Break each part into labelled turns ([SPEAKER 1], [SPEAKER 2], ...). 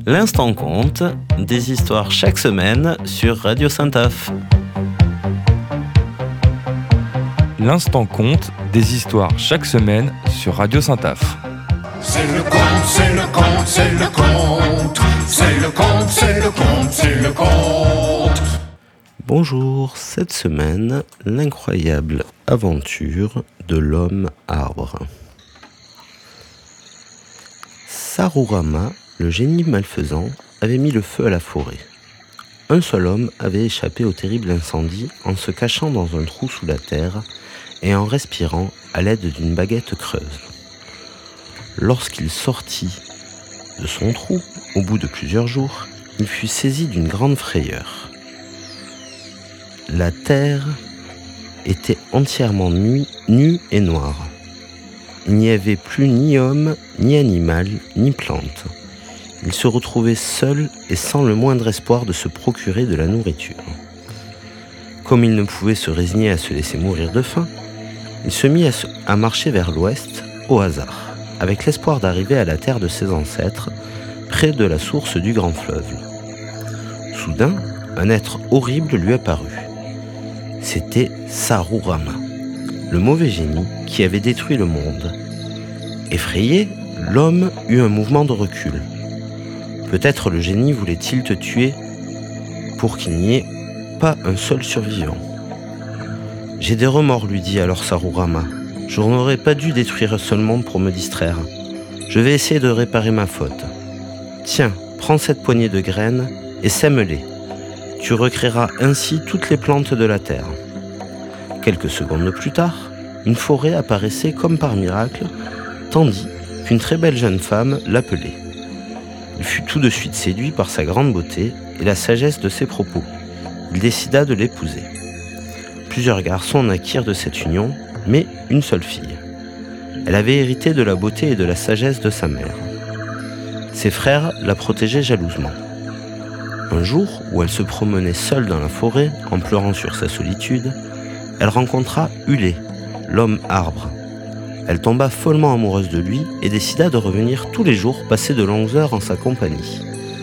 [SPEAKER 1] L'instant compte, des histoires chaque semaine sur Radio Saint-Aph.
[SPEAKER 2] L'instant compte, des histoires chaque semaine sur Radio Saint-Aph.
[SPEAKER 3] C'est le conte, c'est le conte, c'est le conte. C'est le conte, c'est le conte, c'est le conte.
[SPEAKER 1] Bonjour, cette semaine, l'incroyable aventure de l'homme arbre. Sarurama, le génie malfaisant, avait mis le feu à la forêt. Un seul homme avait échappé au terrible incendie en se cachant dans un trou sous la terre et en respirant à l'aide d'une baguette creuse. Lorsqu'il sortit de son trou, au bout de plusieurs jours, il fut saisi d'une grande frayeur. La terre était entièrement nue et noire. Il n'y avait plus ni homme, ni animal, ni plante. Il se retrouvait seul et sans le moindre espoir de se procurer de la nourriture. Comme il ne pouvait se résigner à se laisser mourir de faim, il se mit à marcher vers l'ouest, au hasard, avec l'espoir d'arriver à la terre de ses ancêtres, près de la source du grand fleuve. Soudain, un être horrible lui apparut. C'était Sarurama, le mauvais génie qui avait détruit le monde. Effrayé, l'homme eut un mouvement de recul. Peut-être le génie voulait-il te tuer pour qu'il n'y ait pas un seul survivant. « J'ai des remords, lui dit alors Sarurama. Je n'aurais pas dû détruire ce monde pour me distraire. Je vais essayer de réparer ma faute. Tiens, prends cette poignée de graines et sème-les. Tu recréeras ainsi toutes les plantes de la terre. » Quelques secondes plus tard, une forêt apparaissait comme par miracle, tandis qu'une très belle jeune femme l'appelait. Il fut tout de suite séduit par sa grande beauté et la sagesse de ses propos. Il décida de l'épouser. Plusieurs garçons naquirent de cette union, mais une seule fille. Elle avait hérité de la beauté et de la sagesse de sa mère. Ses frères la protégeaient jalousement. Un jour, où elle se promenait seule dans la forêt, en pleurant sur sa solitude, elle rencontra Ulé, l'homme arbre. Elle tomba follement amoureuse de lui et décida de revenir tous les jours passer de longues heures en sa compagnie.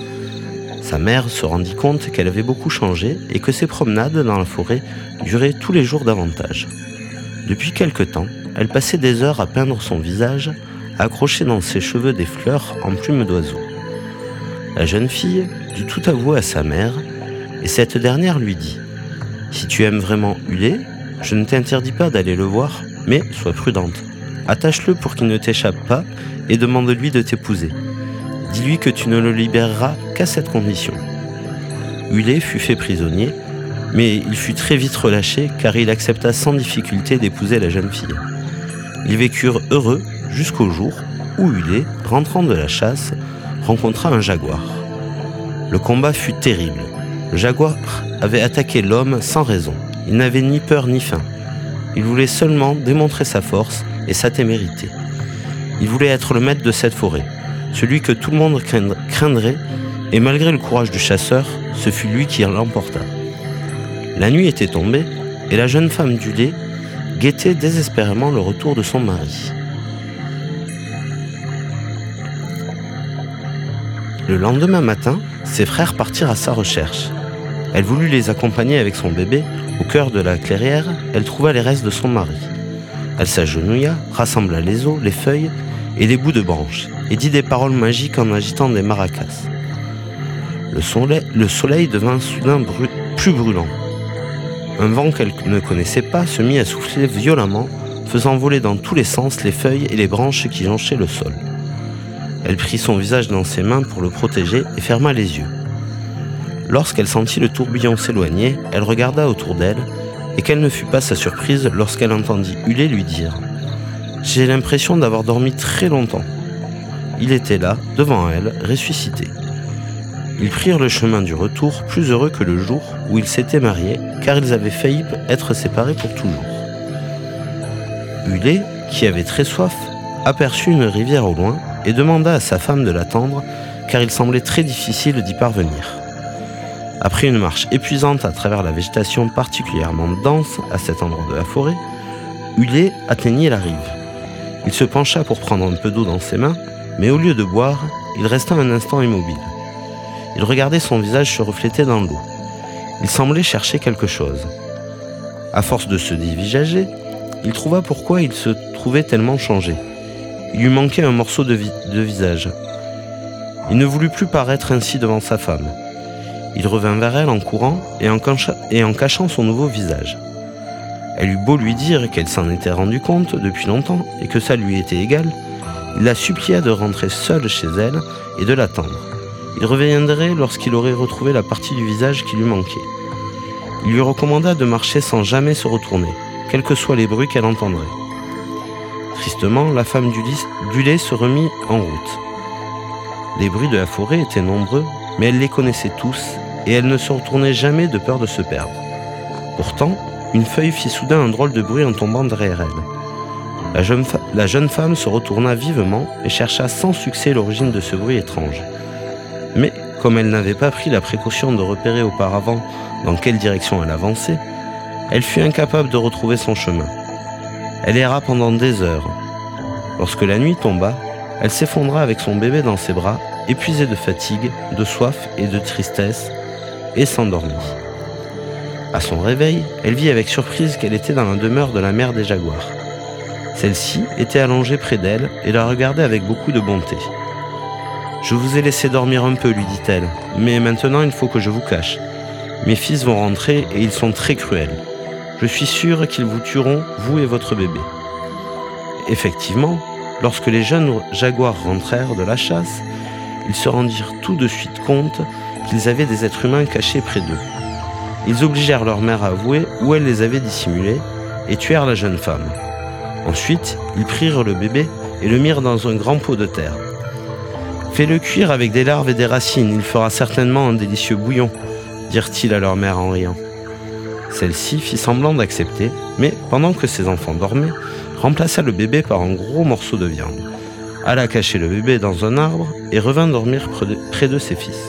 [SPEAKER 1] Sa mère se rendit compte qu'elle avait beaucoup changé et que ses promenades dans la forêt duraient tous les jours davantage. Depuis quelque temps, elle passait des heures à peindre son visage, à accrocher dans ses cheveux des fleurs en plumes d'oiseaux. La jeune fille dut tout avouer à sa mère, et cette dernière lui dit « Si tu aimes vraiment Ulé, je ne t'interdis pas d'aller le voir, mais sois prudente. Attache-le pour qu'il ne t'échappe pas et demande-lui de t'épouser. Dis-lui que tu ne le libéreras qu'à cette condition. » Ulé fut fait prisonnier, mais il fut très vite relâché car il accepta sans difficulté d'épouser la jeune fille. Ils vécurent heureux jusqu'au jour où Ulé, rentrant de la chasse, rencontra un jaguar. Le combat fut terrible. Le jaguar avait attaqué l'homme sans raison. Il n'avait ni peur ni faim. Il voulait seulement démontrer sa force et sa témérité. Il voulait être le maître de cette forêt, celui que tout le monde craindrait, et malgré le courage du chasseur, ce fut lui qui l'emporta. La nuit était tombée, et la jeune femme d'Ulé guettait désespérément le retour de son mari. Le lendemain matin, ses frères partirent à sa recherche. Elle voulut les accompagner avec son bébé. Au cœur de la clairière, elle trouva les restes de son mari. Elle s'agenouilla, rassembla les os, les feuilles et les bouts de branches, et dit des paroles magiques en agitant des maracas. Le soleil devint soudain plus brûlant. Un vent qu'elle ne connaissait pas se mit à souffler violemment, faisant voler dans tous les sens les feuilles et les branches qui jonchaient le sol. Elle prit son visage dans ses mains pour le protéger et ferma les yeux. Lorsqu'elle sentit le tourbillon s'éloigner, elle regarda autour d'elle, et quelle ne fut pas sa surprise lorsqu'elle entendit Ulé lui dire « J'ai l'impression d'avoir dormi très longtemps. » Il était là, devant elle, ressuscité. Ils prirent le chemin du retour, plus heureux que le jour où ils s'étaient mariés, car ils avaient failli être séparés pour toujours. Ulé, qui avait très soif, aperçut une rivière au loin et demanda à sa femme de l'attendre, car il semblait très difficile d'y parvenir. Après une marche épuisante à travers la végétation particulièrement dense à cet endroit de la forêt, Ulé atteignit la rive. Il se pencha pour prendre un peu d'eau dans ses mains, mais au lieu de boire, il resta un instant immobile. Il regardait son visage se refléter dans l'eau. Il semblait chercher quelque chose. À force de se dévisager, il trouva pourquoi il se trouvait tellement changé. Il lui manquait un morceau de visage. Il ne voulut plus paraître ainsi devant sa femme. Il revint vers elle en courant et en cachant son nouveau visage. Elle eut beau lui dire qu'elle s'en était rendue compte depuis longtemps et que ça lui était égal, il la supplia de rentrer seule chez elle et de l'attendre. Il reviendrait lorsqu'il aurait retrouvé la partie du visage qui lui manquait. Il lui recommanda de marcher sans jamais se retourner, quels que soient les bruits qu'elle entendrait. Tristement, la femme du lait se remit en route. Les bruits de la forêt étaient nombreux, mais elle les connaissait tous et elle ne se retournait jamais de peur de se perdre. Pourtant, une feuille fit soudain un drôle de bruit en tombant derrière elle. La jeune femme se retourna vivement et chercha sans succès l'origine de ce bruit étrange. Mais, comme elle n'avait pas pris la précaution de repérer auparavant dans quelle direction elle avançait, elle fut incapable de retrouver son chemin. Elle erra pendant des heures. Lorsque la nuit tomba, elle s'effondra avec son bébé dans ses bras, épuisée de fatigue, de soif et de tristesse, et s'endormit. À son réveil, elle vit avec surprise qu'elle était dans la demeure de la mère des jaguars. Celle-ci était allongée près d'elle et la regardait avec beaucoup de bonté. « Je vous ai laissé dormir un peu, lui dit-elle, mais maintenant il faut que je vous cache. Mes fils vont rentrer et ils sont très cruels. Je suis sûre qu'ils vous tueront, vous et votre bébé. » Effectivement, lorsque les jeunes jaguars rentrèrent de la chasse, ils se rendirent tout de suite compte qu'ils avaient des êtres humains cachés près d'eux. Ils obligèrent leur mère à avouer où elle les avait dissimulés et tuèrent la jeune femme. Ensuite, ils prirent le bébé et le mirent dans un grand pot de terre. « Fais-le cuire avec des larves et des racines, il fera certainement un délicieux bouillon, » dirent-ils à leur mère en riant. Celle-ci fit semblant d'accepter, mais pendant que ses enfants dormaient, remplaça le bébé par un gros morceau de viande, alla cacher le bébé dans un arbre et revint dormir près de ses fils.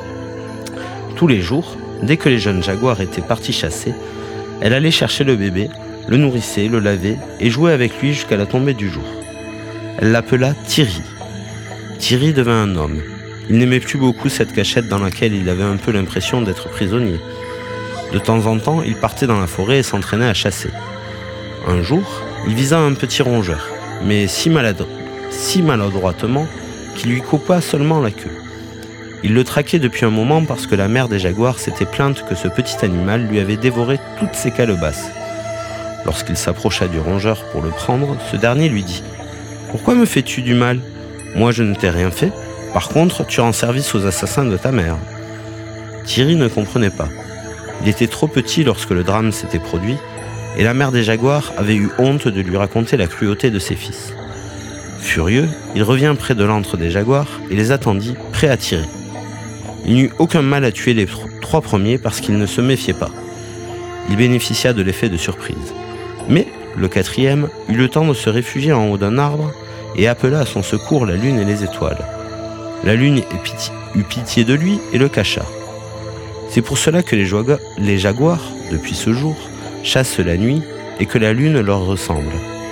[SPEAKER 1] Tous les jours, dès que les jeunes jaguars étaient partis chasser, elle allait chercher le bébé, le nourrissait, le lavait et jouait avec lui jusqu'à la tombée du jour. Elle l'appela Tiri. Tiri devint un homme. Il n'aimait plus beaucoup cette cachette dans laquelle il avait un peu l'impression d'être prisonnier. De temps en temps, il partait dans la forêt et s'entraînait à chasser. Un jour, il visa un petit rongeur, mais si maladroitement qu'il lui coupa seulement la queue. Il le traquait depuis un moment parce que la mère des jaguars s'était plainte que ce petit animal lui avait dévoré toutes ses calebasses. Lorsqu'il s'approcha du rongeur pour le prendre, ce dernier lui dit « Pourquoi me fais-tu du mal ? Moi je ne t'ai rien fait. Par contre, tu rends service aux assassins de ta mère. » Tiri ne comprenait pas. Il était trop petit lorsque le drame s'était produit, et la mère des jaguars avait eu honte de lui raconter la cruauté de ses fils. Furieux, il revint près de l'antre des jaguars et les attendit, prêt à tirer. Il n'eut aucun mal à tuer les 3 premiers parce qu'il ne se méfiait pas. Il bénéficia de l'effet de surprise. Mais le 4e eut le temps de se réfugier en haut d'un arbre et appela à son secours la lune et les étoiles. La lune eut pitié de lui et le cacha. C'est pour cela que les jaguars, depuis ce jour, chassent la nuit et que la lune leur ressemble.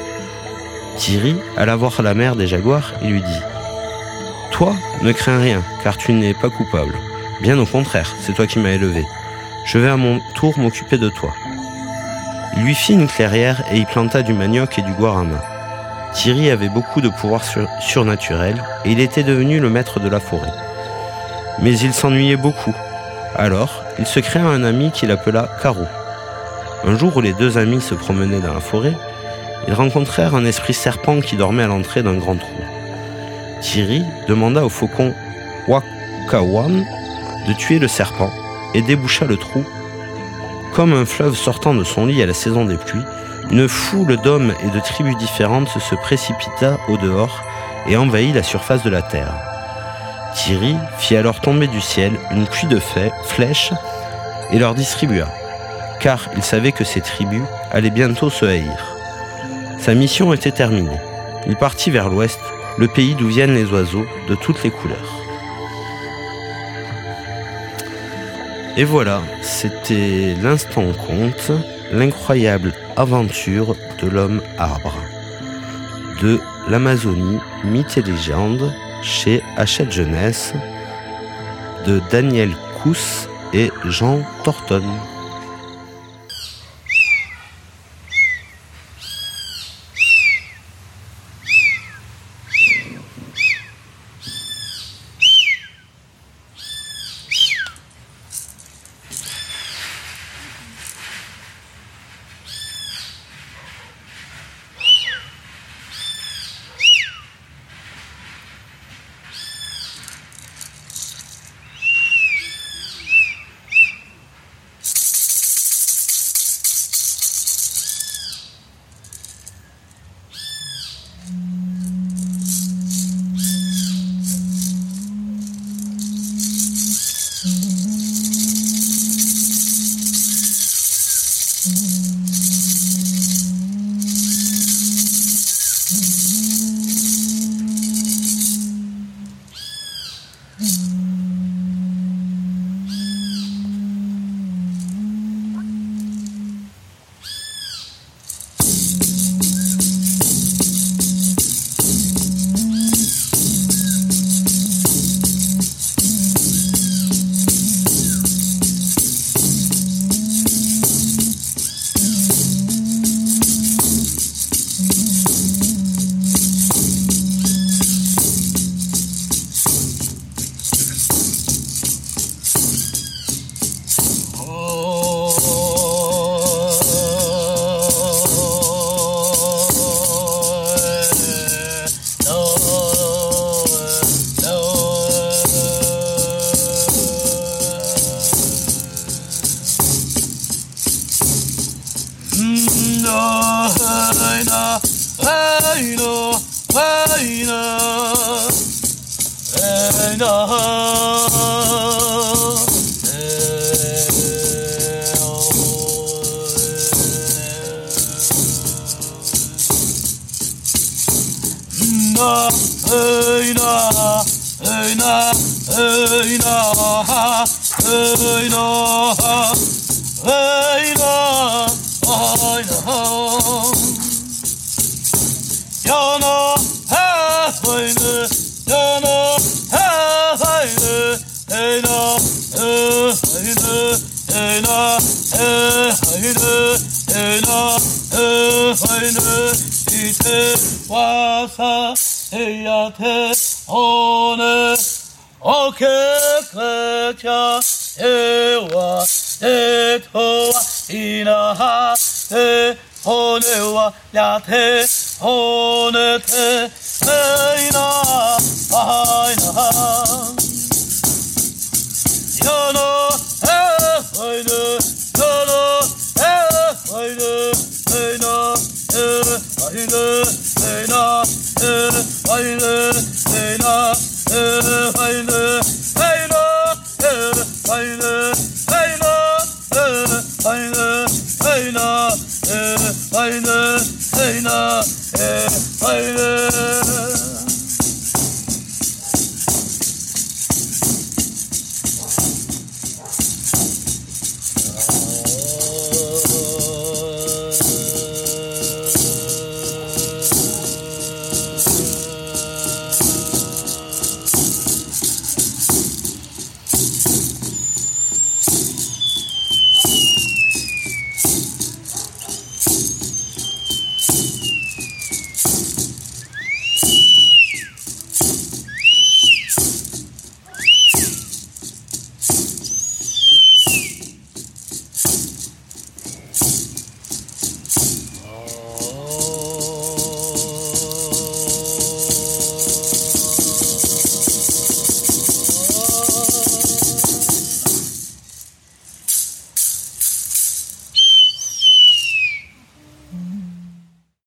[SPEAKER 1] Tiri alla voir la mère des jaguars et lui dit « Toi, ne crains rien, car tu n'es pas coupable. Bien au contraire, c'est toi qui m'as élevé. Je vais à mon tour m'occuper de toi. » Il lui fit une clairière et y planta du manioc et du guarama. Tiri avait beaucoup de pouvoirs surnaturels et il était devenu le maître de la forêt. Mais il s'ennuyait beaucoup. Alors, il se créa un ami qu'il appela Caro. Un jour où les 2 amis se promenaient dans la forêt, ils rencontrèrent un esprit serpent qui dormait à l'entrée d'un grand trou. Tiri demanda au faucon Wakawan de tuer le serpent et déboucha le trou. Comme un fleuve sortant de son lit à la saison des pluies, une foule d'hommes et de tribus différentes se précipita au dehors et envahit la surface de la terre. Tiri fit alors tomber du ciel une pluie de flèches et leur distribua, car il savait que ces tribus allaient bientôt se haïr. Sa mission était terminée. Il partit vers l'ouest, le pays d'où viennent les oiseaux de toutes les couleurs. Et voilà, c'était l'instant conte, l'incroyable aventure de l'homme arbre, de l'Amazonie, mythes et légendes, chez Hachette Jeunesse, de Daniel Cousse et Jean Torton.
[SPEAKER 4] Hey,